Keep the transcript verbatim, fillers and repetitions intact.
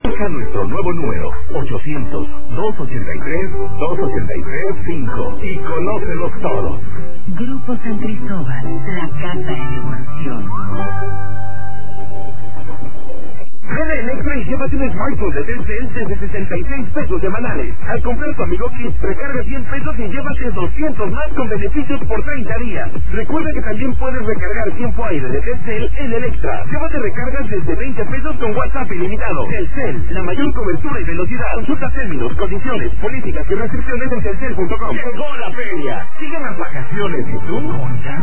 Busca nuestro nuevo número, ochocientos, dos ochenta y tres, dos ochenta y tres, cinco, y conócelos todos. Grupo San Cristóbal, la casa en evolución. Ven a Electra y llévate un smartphone de Telcel desde sesenta y seis pesos semanales. Al comprar tu Amigo Kit, recarga cien pesos y llévate doscientos más con beneficios por treinta días. Recuerda que también puedes recargar tiempo aire de Telcel en Electra. Llévate recargas desde veinte pesos con WhatsApp ilimitado. Telcel, la mayor cobertura y velocidad. Consulta términos, condiciones, políticas y restricciones en telcel punto com. Llegó la feria. Siguen las vacaciones y tú.